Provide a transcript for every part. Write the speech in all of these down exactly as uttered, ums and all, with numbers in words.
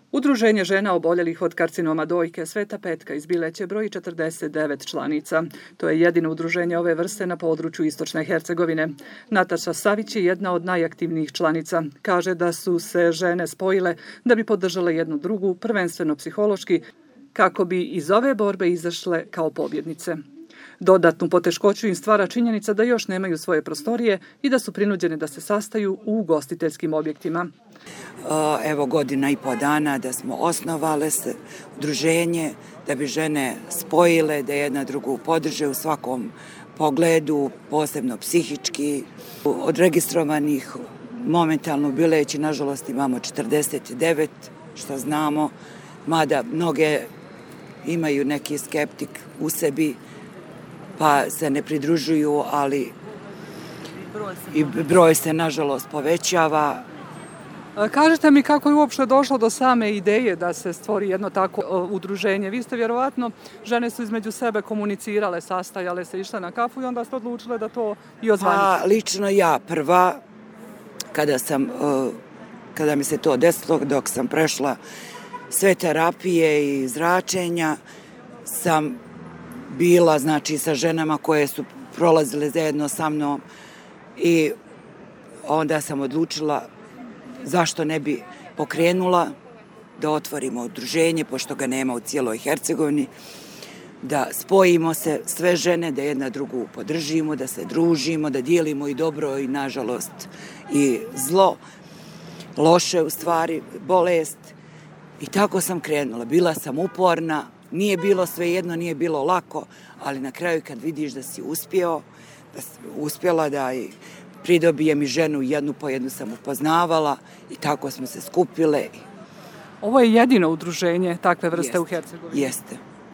Udruženje žena oboljelih od karcinoma dojke Sveta Petka iz Bileće broji četrdeset devet članica. To je jedino udruženje ove vrste na području Istočne Hercegovine. Nataša Savić je jedna od najaktivnijih članica. Kaže da su se žene spojile da bi podržale jednu drugu, prvenstveno psihološki, kako bi iz ove borbe izašle kao pobjednice. Dodatnu poteškoću im stvara činjenica da još nemaju svoje prostorije i da su prinuđene da se sastaju u ugostiteljskim objektima. Evo godina i po dana da smo osnovale se udruženje, da bi žene spojile, da jedna drugu podrže u svakom pogledu, posebno psihički. Od registrovanih momentalno u Bileći, nažalost, imamo četrdeset devet, što znamo, mada mnoge imaju neki skeptik u sebi, pa se ne pridružuju, ali i broj se nažalost povećava. Kažete mi kako je uopšte došlo do same ideje da se stvori jedno tako udruženje. Vi ste vjerovatno, žene su između sebe komunicirale, sastajale se, išle na kafu i onda ste odlučile da to i ozvaničite. Pa, lično ja prva, kada sam, kada mi se to desilo, dok sam prešla sve terapije i zračenja, sam bila, znači, sa ženama koje su prolazile zajedno sa mnom i onda sam odlučila zašto ne bi pokrenula da otvorimo udruženje, pošto ga nema u cijeloj Hercegovini, da spojimo se sve žene, da jedna drugu podržimo, da se družimo, da dijelimo i dobro i nažalost i zlo, loše u stvari, bolest. I tako sam krenula. Bila sam uporna, nije bilo svejedno, nije bilo lako, ali na kraju kad vidiš da si uspio, da si uspjela da i pridobijem i ženu, jednu po jednu sam upoznavala i tako smo se skupile. Ovo je jedino udruženje takve vrste Jeste, u Hercegovini? Jeste.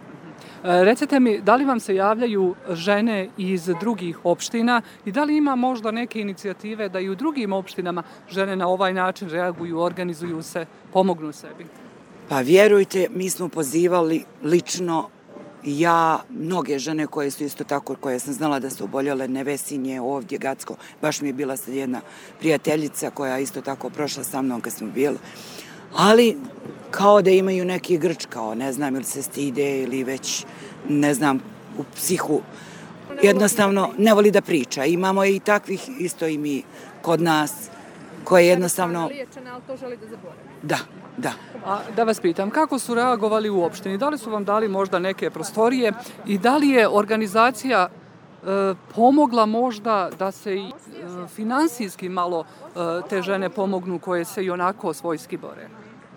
Recite mi, da li vam se javljaju žene iz drugih opština i da li ima možda neke inicijative da i u drugim opštinama žene na ovaj način reaguju, organizuju se, pomognu sebi? Pa vjerujte, mi smo pozivali lično ja, mnoge žene koje su isto tako, koje sam znala da su oboljele, Nevesinje, ovdje, Gacko, baš mi je bila sad jedna prijateljica koja isto tako prošla sa mnom kad smo bili. Ali kao da imaju neki grč, kao ne znam ili se stide ili već ne znam u psihu. Jednostavno ne voli da priča. Imamo i takvih isto i mi kod nas koje jednostavno... Liječene, ali to želi da zaboravi. Da, da. A da vas pitam, kako su reagovali u opštini? Da li su vam dali možda neke prostorije i da li je organizacija e, pomogla možda da se i e, finansijski malo e, te žene pomognu koje se i onako svojski bore?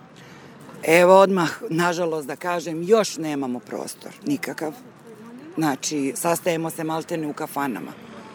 Evo odmah, nažalost da kažem, još nemamo prostor, nikakav. Znači, sastajemo se maltene u kafanama.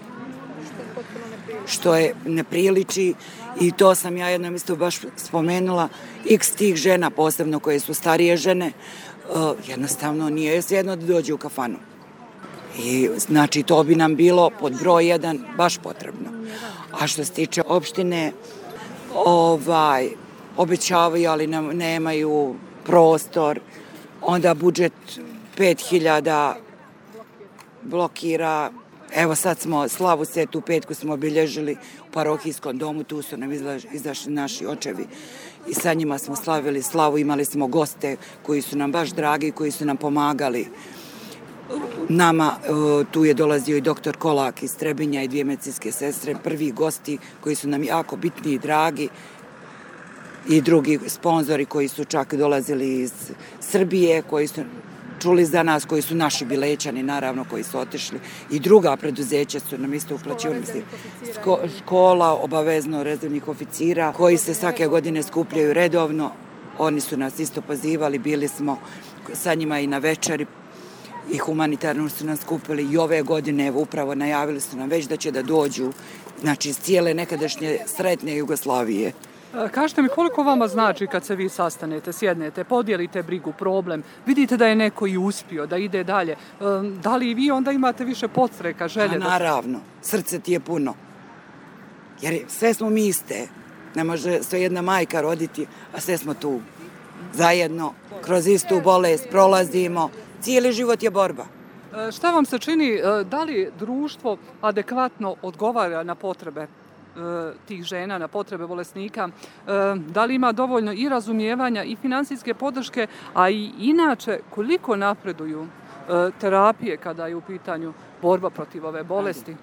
Što je ne priliči i to sam ja jednom isto baš spomenula, x tih žena, posebno koje su starije žene, uh, jednostavno nije jedno da dođe u kafanu. I znači to bi nam bilo pod broj jedan baš potrebno. A što se tiče opštine, ovaj, obećavaju, ali nam nemaju prostor, onda budžet pet hiljada blokira. Evo sad smo slavu Svetu Petku smo obilježili u parohijskom domu, tu su nam izašli naši očevi i sa njima smo slavili slavu, imali smo goste koji su nam baš dragi, koji su nam pomagali. Nama tu je dolazio i doktor Kolak iz Trebinja i dvije medicinske sestre, prvi gosti koji su nam jako bitni i dragi i drugi sponzori koji su čak dolazili iz Srbije, koji su čuli za nas, koji su naši Bilećani, naravno, koji su otišli. I druga preduzeća su nam isto uplaćivali. Ško, škola obavezno rezervnih oficira, koji se svake godine skupljaju redovno. Oni su nas isto pozivali, bili smo sa njima i na večeri i humanitarno su nas skupili i ove godine, evo, upravo najavili su nam već da će da dođu, znači, iz cijele nekadašnje sretne Jugoslavije. Kažete mi koliko vama znači kad se vi sastanete, sjednete, podijelite brigu, problem, vidite da je neko i uspio, da ide dalje. Da li i vi onda imate više podstreka, želje? A naravno, srce ti je puno. Jer sve smo mi iste. Ne može sve jedna majka roditi, a sve smo tu. Zajedno, kroz istu bolest prolazimo. Cijeli život je borba. Šta vam se čini, da li društvo adekvatno odgovara na potrebe tih žena, na potrebe bolesnika. Da li ima dovoljno i razumijevanja i financijske podrške, a i inače koliko napreduju terapije kada je u pitanju borba protiv ove bolesti?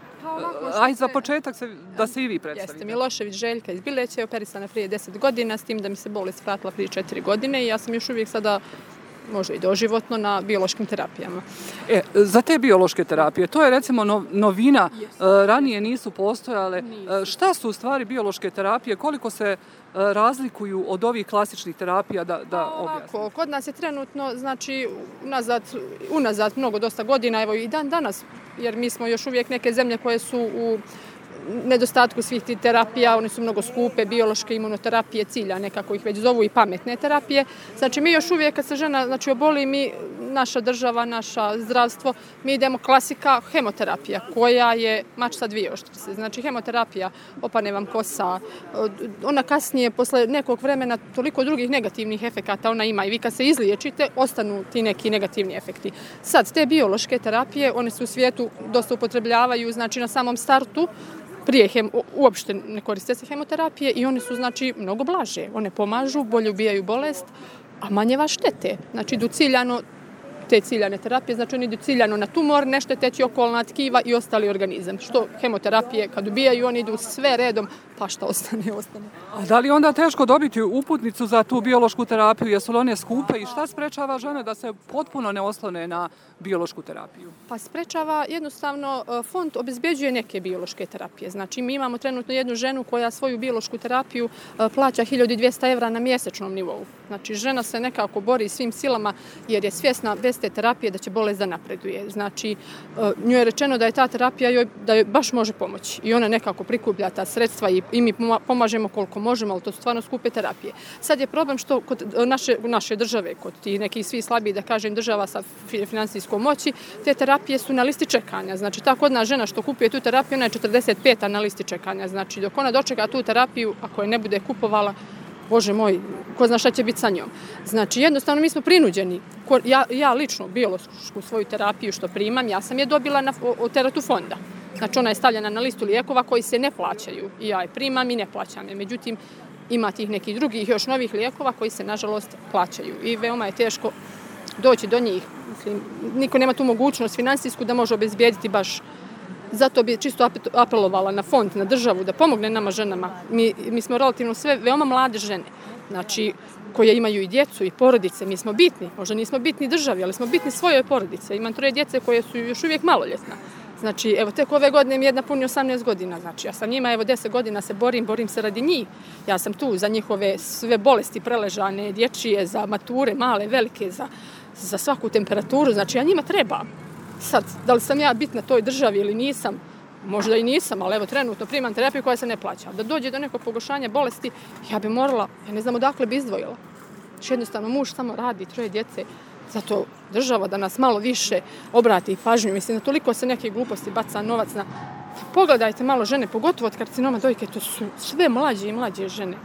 Aj, za početak se, da se i vi predstavite. Jeste, Milošević Željka iz Bileća je operisana prije deset godina, s tim da mi se bolest vratila prije četiri godine i ja sam još uvijek sada može i doživotno na biološkim terapijama. E, za te biološke terapije, to je recimo no, novina, yes. ranije nisu postojale. Nisu. Šta su u stvari biološke terapije, koliko se razlikuju od ovih klasičnih terapija, da, da objasnimo? Kod nas je trenutno, znači, unazad, unazad mnogo dosta godina, evo i dan danas, jer mi smo još uvijek neke zemlje koje su u nedostatku svih tih terapija, one su mnogo skupe, biološke imunoterapije, cilja, nekako ih već zovu i pametne terapije. Znači mi još uvijek kad se žena znači, oboli, mi, naša država, naša zdravstvo, mi idemo klasika hemoterapija, koja je mač sa dvije oštrice. Znači hemoterapija, opane vam kosa, ona kasnije, posle nekog vremena, toliko drugih negativnih efekata ona ima i vi kad se izliječite, ostanu ti neki negativni efekti. Sad, te biološke terapije, one se u svijetu dosta upotrebljavaju, znači na samom startu, prije hem, uopšte ne koriste se hemoterapije i one su znači mnogo blaže. One pomažu, bolje ubijaju bolest, a manje vas štete. Znači idu ciljano, te ciljane terapije, znači oni idu ciljano na tumor, ne šteteći okolna tkiva i ostali organizam. Što hemoterapije kad ubijaju, oni idu sve redom, pa šta ostane, ostane. A da li onda teško dobiti uputnicu za tu biološku terapiju? Jesu li one skupe i šta sprečava žene da se potpuno ne oslone na biološku terapiju? Pa sprečava jednostavno, fond obezbeđuje neke biološke terapije. Znači mi imamo trenutno jednu ženu koja svoju biološku terapiju plaća hiljadu dvjesto evra na mjesečnom nivou. Znači žena se nekako bori svim silama jer je svjesna bez te terapije da će bolest da napreduje. Znači njoj je rečeno da je ta terapija joj, da joj baš može pomoći i ona nekako prikuplja ta sredstva i, i mi pomažemo koliko možemo, ali to su stvarno skupe terapije. Sad je problem što kod naše, naše države, kod ti nekih svi slabiji, da kažem, država sa financijskom moći, te terapije su na listi čekanja. Znači ta kodna žena što kupuje tu terapiju, ona je četrdeset peta na listi čekanja. Znači dok ona dočeka tu terapiju, ako je ne bude kupovala, Bože moj, ko zna šta će biti sa njom. Znači, jednostavno mi smo prinuđeni. Ja, ja lično biološku svoju terapiju što primam, ja sam je dobila na, od teratu fonda. Znači, ona je stavljena na listu lijekova koji se ne plaćaju. I ja je primam i ne plaćam je. Međutim, ima tih nekih drugih još novih lijekova koji se, nažalost, plaćaju. I veoma je teško doći do njih. Mislim, niko nema tu mogućnost finansijsku da može obezbijediti baš. Zato bi čisto apelovala na fond, na državu, da pomogne nama ženama. Mi, mi smo relativno sve veoma mlade žene, znači koje imaju i djecu i porodice. Mi smo bitni, možda nismo bitni državi, ali smo bitni svojoj porodice. Imam troje djece koje su još uvijek maloljetna. Znači, evo, tek ove godine mi jedna puni osamnaest godina. Znači, ja sa njima, evo, deset godina se borim, borim se radi njih. Ja sam tu za njihove sve bolesti preležane, dječije, za mature, male, velike, za, za svaku temperaturu. Znači, ja njima trebam. Sad, da li sam ja bitna toj državi ili nisam, možda i nisam, ali evo trenutno primam terapiju koja se ne plaća. Da dođe do nekog pogoršanja bolesti, ja bi morala, ja ne znam odakle bi izdvojila. Znači, jednostavno muž samo radi, troje djece, zato država da nas malo više obrati pažnju. Mislim, da toliko se neke gluposti baca novac na... Pogledajte malo žene, pogotovo od karcinoma dojke, to su sve mlađe i mlađe žene.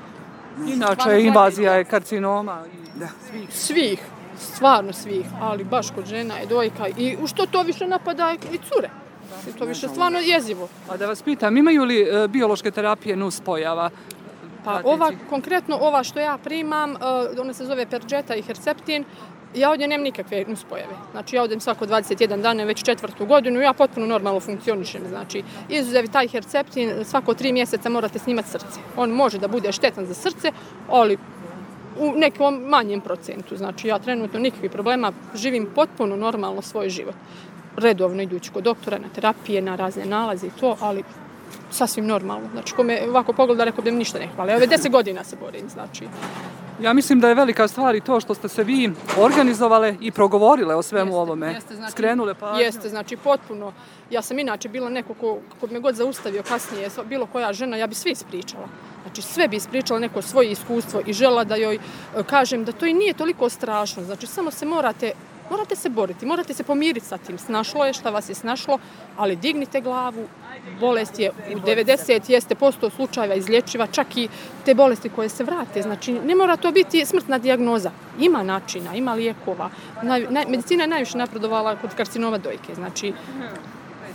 Inače, invazija je karcinoma i da. svih. Svih. Stvarno svih, ali baš kod žena je dojka i u što to više napada i cure. Da, to više stvarno jezivo. A da vas pitam, imaju li e, biološke terapije nuspojava? Pa ova, konkretno ova što ja primam, e, ona se zove Perjeta i Herceptin, ja od nje nemam nikakve nuspojave. Znači ja odem svako dvadeset jedan dana, već četvrtu godinu, ja potpuno normalno funkcionišem. Znači, izuzev taj Herceptin, svako tri mjeseca morate snimati srce. On može da bude štetan za srce, ali u nekom manjem procentu. Znači, ja trenutno nikakvih problema, živim potpuno normalno svoj život. Redovno idući kod doktora, na terapije, na razne nalaze i to, ali sasvim normalno. Znači, ko me ovako pogleda, rekao bi mi ništa ne hvale. Ove deset godina se borim, znači. Ja mislim da je velika stvar i to što ste se vi organizovale i progovorile o svemu jeste, ovome. Jeste, znači, skrenule pažnju. Jeste, znači potpuno. Ja sam inače bila neko ko, ko me god zaustavio kasnije, bilo koja žena, ja bi sve ispričala. Znači sve bi ispričala neko svoje iskustvo i žela da joj kažem da to i nije toliko strašno. Znači samo se morate, morate se boriti, morate se pomiriti sa tim. Snašlo je šta vas je snašlo, ali dignite glavu. Bolest je u devedeset jeste posto slučajeva izlječiva, čak i te bolesti koje se vrate. Znači ne mora to biti smrtna dijagnoza. Ima načina, ima lijekova. Naj, naj, medicina je najviše napredovala kod karcinoma dojke. Znači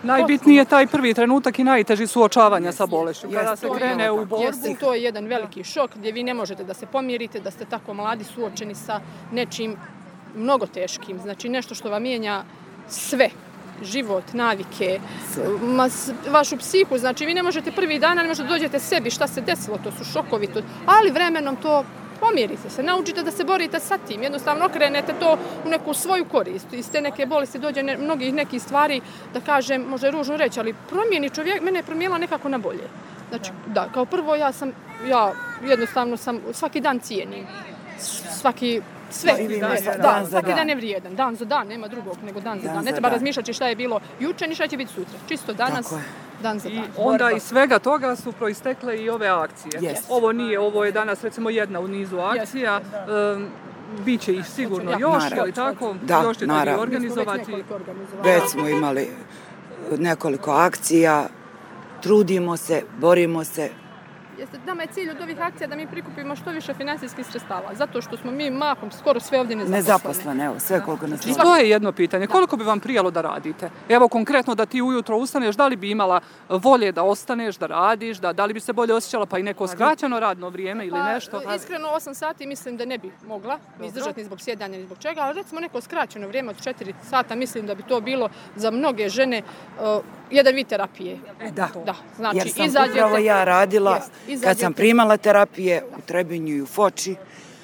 Najbitniji je taj prvi trenutak i najteži suočavanja sa bolešću. Kada se krene u borbu. Jeste, to je jedan veliki šok gdje vi ne možete da se pomirite, da ste tako mladi suočeni sa nečim mnogo teškim. Znači nešto što vam mijenja sve. Život, navike, vašu psihu. Znači vi ne možete prvi dan, ne možete dođete sebi šta se desilo, to su šokovi. To, ali vremenom to pomirite se, naučite da se borite sa tim. Jednostavno okrenete to u neku svoju korist. Iz te neke bolesti dođe ne, mnogih nekih stvari, da kažem, može ružno reći, ali promijeni čovjek, mene je promijenila nekako na bolje. Znači, da, kao prvo ja sam, ja jednostavno sam, svaki dan cijenim. Svaki, sve, da, da, da, svaki dan. dan je vrijedan, dan za dan, nema drugog nego dan za dan. dan. Ne treba razmišljati šta je bilo juče, ni šta će biti sutra. Čisto danas, dan za dan. I onda iz svega toga su proistekle i ove akcije. Yes. Ovo nije, ovo je danas recimo jedna u nizu akcija. Yes. Um, Biće ih sigurno ja, još, ali tako? Da, još ćete naravno. vi organizovati. Već smo imali nekoliko akcija, trudimo se, borimo se. Jeste, nama je cilj od ovih akcija da mi prikupimo što više finansijskih sredstava, zato što smo mi mahom skoro sve ovdje nezaposlene. Nezaposlene, evo, sve koliko nas I to je jedno pitanje, koliko bi vam prijalo da radite? Evo konkretno da ti ujutro ustaneš, da li bi imala volje da ostaneš, da radiš, da, da li bi se bolje osjećala pa i neko skraćeno radno vrijeme ili nešto? Pa, iskreno osam sati mislim da ne bi mogla izdržati ni zbog sjedanja ni zbog čega, ali recimo neko skraćeno vrijeme od četiri sata mislim da bi to bilo za mnoge žene uh, jedan vid terapije. E, da. da, znači jer sam izađete, upravo ja radila jest, kad sam primala terapije u Trebinju i u Foči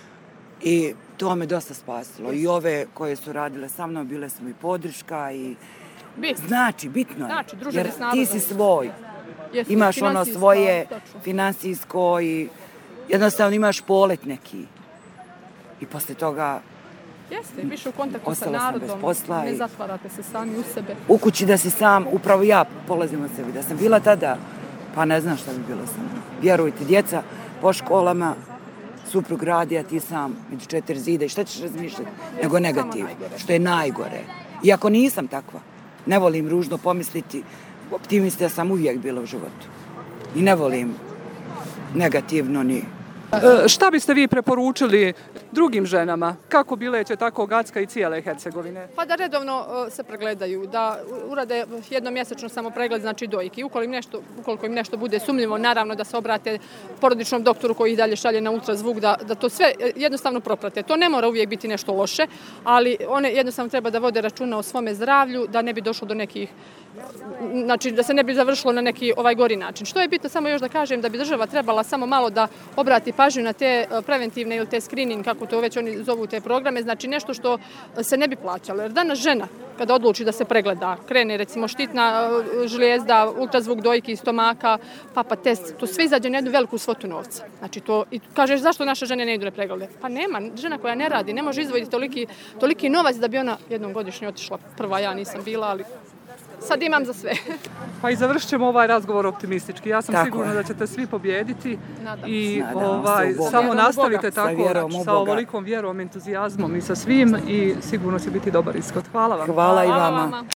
i to me dosta spasilo. Jest. I ove koje su radile sa mnom, bile su mi podrška i Bit. znači, bitno je, znači, jer ti si svoj. Jest, imaš ono svoje finansijsko i jednostavno imaš polet neki. I posle toga jeste, više u kontaktu sa narodom, ne zatvarate se sami u sebe. U kući da si sam, upravo ja polazim od sebi, da sam bila tada, pa ne znam šta bi bilo sam. Vjerujte, djeca po školama, suprug radi, a ti sam među četiri zida i šta ćeš razmišljati? Nego negativ, što je najgore. Iako nisam takva, ne volim ružno pomisliti, optimista sam uvijek bila u životu. I ne volim negativno ni... E, šta biste vi preporučili drugim ženama, kako Bileće, tako Gacka i cijele Hercegovine? Pa da redovno uh, se pregledaju, da urade jednomjesečno samo pregled, znači dojki. Ukoliko im nešto, ukoliko im nešto bude sumnjivo, naravno da se obrate porodičnom doktoru koji ih dalje šalje na ultrazvuk, da, da to sve jednostavno proprate. To ne mora uvijek biti nešto loše, ali one jednostavno treba da vode računa o svome zdravlju, da ne bi došlo do nekih, znači da se ne bi završilo na neki ovaj gori način. Što je bitno, samo još da kažem da bi država trebala samo malo da obrati pažnju na te preventivne ili te screening, kako to već oni zovu te programe, znači nešto što se ne bi plaćalo. Jer danas žena, kada odluči da se pregleda, krene recimo štitna žlijezda, ultrazvuk dojki, stomaka, papa test, to sve izađe na jednu veliku svotu novca. Znači to, i kažeš zašto naše žene ne idu na preglede? Pa nema, žena koja ne radi, ne može izdvojiti toliki, toliki novac da bi ona jednom godišnje otišla. Prva ja nisam bila, ali sad imam za sve. Pa i završit ćemo ovaj razgovor optimistički. Ja sam tako sigurna je. da ćete svi pobijediti Nadam. i Nadam ovaj, se samo nastavite sa tako sa, sa ovolikom vjerom, entuzijazmom i sa svim i sigurno će biti dobar ishod. Hvala vam. Hvala i vama.